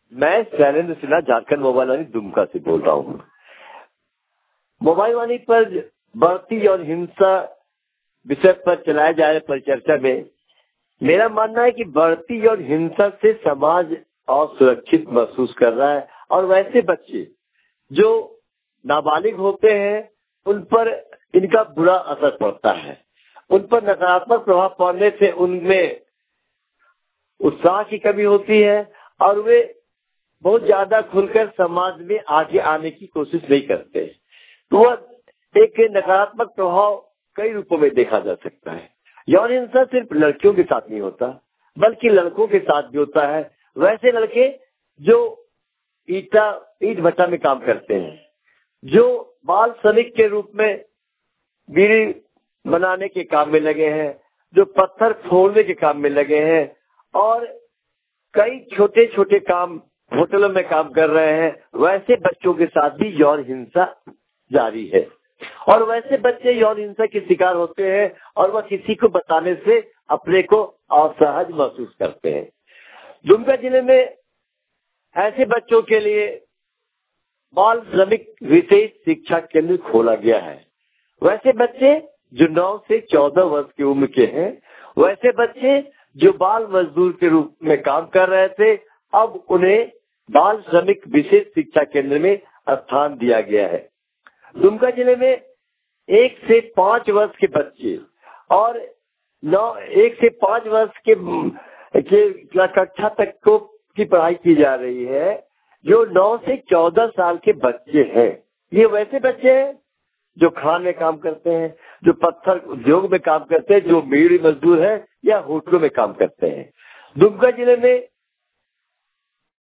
मैं शैलेंद्र सिन्हा झारखंड मोबाइल वाणी दुमका से बोल रहा हूँ। मोबाइल वाणी पर बढ़ती और हिंसा विषय पर चलाए जा रहे परिचर्चा में मेरा मानना है कि बढ़ती और हिंसा से समाज असुरक्षित महसूस कर रहा है और वैसे बच्चे जो नाबालिग होते हैं उन पर इनका बुरा असर पड़ता है। उन पर नकारात्मक प्रभाव पड़ने से उनमें उत्साह की कमी होती है और वे बहुत ज्यादा खुलकर समाज में आगे आने की कोशिश नहीं करते। तो वह एक नकारात्मक प्रभाव कई रूपों में देखा जा सकता है। यौन हिंसा सिर्फ लड़कियों के साथ नहीं होता बल्कि लड़कों के साथ भी होता है। वैसे लड़के जो ईट भट्टा में काम करते हैं, जो बाल श्रमिक के रूप में बीड़ी बनाने के काम में लगे हैं, जो पत्थर फोड़ने के काम में लगे हैं और कई छोटे छोटे काम होटलों में काम कर रहे हैं, वैसे बच्चों के साथ भी यौन हिंसा जारी है। और वैसे बच्चे यौन हिंसा के शिकार होते हैं और वह किसी को बताने से अपने को असहज महसूस करते हैं। दुमका जिले में ऐसे बच्चों के लिए बाल श्रमिक विशेष शिक्षा केंद्र खोला गया है। वैसे बच्चे जो 9 से 14 वर्ष की उम्र के हैं, वैसे बच्चे जो बाल मजदूर के रूप में काम कर रहे थे, अब उन्हें बाल श्रमिक विशेष शिक्षा केंद्र में स्थान दिया गया है। दुमका जिले में 1 से 5 वर्ष के बच्चे और 1 से 5 वर्ष के कक्षा तक की पढ़ाई की जा रही है, जो 9 से 14 साल के बच्चे हैं। ये वैसे बच्चे हैं जो खान में काम करते हैं, जो पत्थर उद्योग में काम करते हैं, जो बीड़ी मजदूर है या होटलों में काम करते हैं। दुमका जिले में